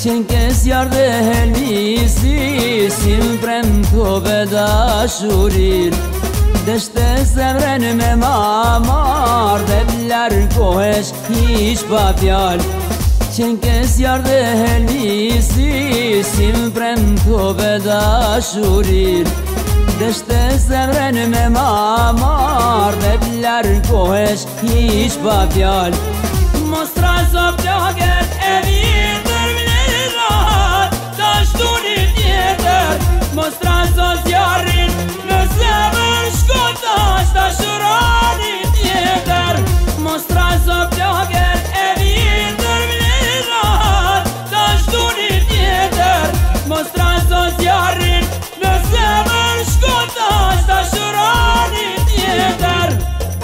Qenë ke zjarë dhe helmisi, si më prem të bedashurin. Deshte zemren me ma marrë dhe vlarkohesh ish pa fjallë. Qenë ke zjarë dhe helmisi, si më prem të bedashurin. Deshte zemren me ma marrë dhe vlarkohesh ish pa fjallë. Mos trazo plaget e vitër vlerat, ta shtu një tjetër. Mos trazo zjarin në zemër shkotash, ta shurani tjetër. Mos trazo plaget e vitër vlerat, ta shtu një tjetër. Mos trazo zjarin në zemër shkotash, ta shurani tjetër.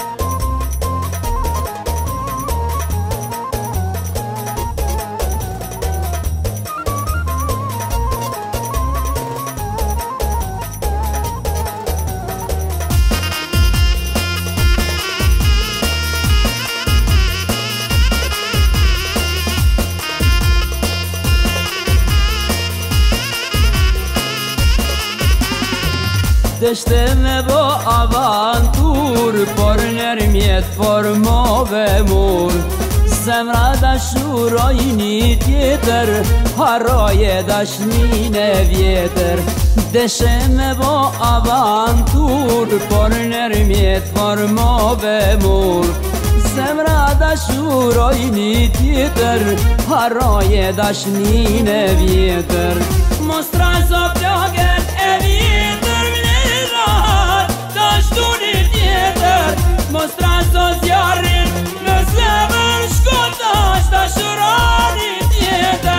Deshte me bo avantur, por nërmjet formove mur. Zemra dashuroj një tjetër, haroje dashnin e vjetër. Deshe me bo avantur, por nërmjet formove mur. Zemra dashuroj një tjetër, haroje dashnin e vjetër. Mos trazo plaget e vjetër, ta shtu një tjetër. Mos trazo zjarin në zemër shkotash, ta shurani tjetër.